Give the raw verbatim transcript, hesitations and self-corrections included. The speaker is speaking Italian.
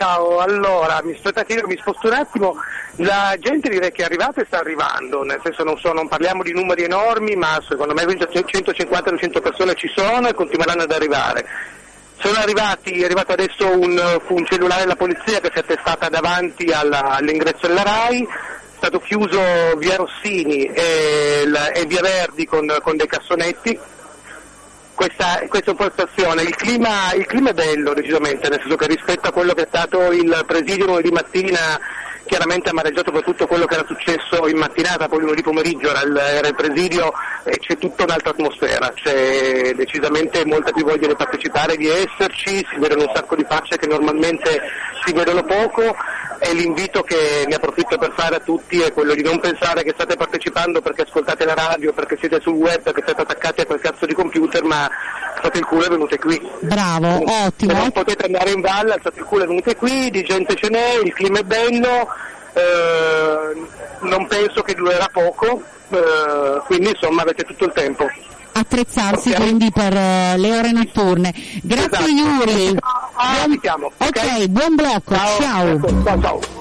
Ciao, allora, mi aspettate, io mi sposto un attimo, la gente direi che è arrivata e sta arrivando, nel senso non so, non parliamo di numeri enormi, ma secondo me centocinquanta duecento persone ci sono e continueranno ad arrivare. Sono arrivati, è arrivato adesso un, un cellulare della polizia che si è attestata davanti alla, all'ingresso della RAI, è stato chiuso via Rossini e, la, e via Verdi con, con dei cassonetti. Questa, questa è un po' la situazione, il clima, il clima è bello decisamente, nel senso che rispetto a quello che è stato il presidio lunedì mattina, chiaramente ha mareggiato per tutto quello che era successo in mattinata, poi lunedì pomeriggio era il, era il presidio e c'è tutta un'altra atmosfera, c'è decisamente molta più voglia di partecipare, di esserci, si vedono un sacco di facce che normalmente si vedono poco e l'invito che ne approfitto per fare a tutti è quello di non pensare che state partecipando perché ascoltate la radio, perché siete sul web, perché siete attaccati a quel cazzo di computer, ma alzate il culo e venute qui. Bravo, Quindi, ottimo. se non potete andare in valle, alzate il culo e venute qui, di gente ce n'è, il clima è bello, eh, non penso che durerà poco, eh, quindi insomma avete tutto il tempo. Attrezzarsi Okay. quindi per uh, le ore notturne. Grazie Esatto. Yuri. Ah, buon... vi chiamo, ok, okay? buon blocco, ciao. Ciao, ciao. ciao.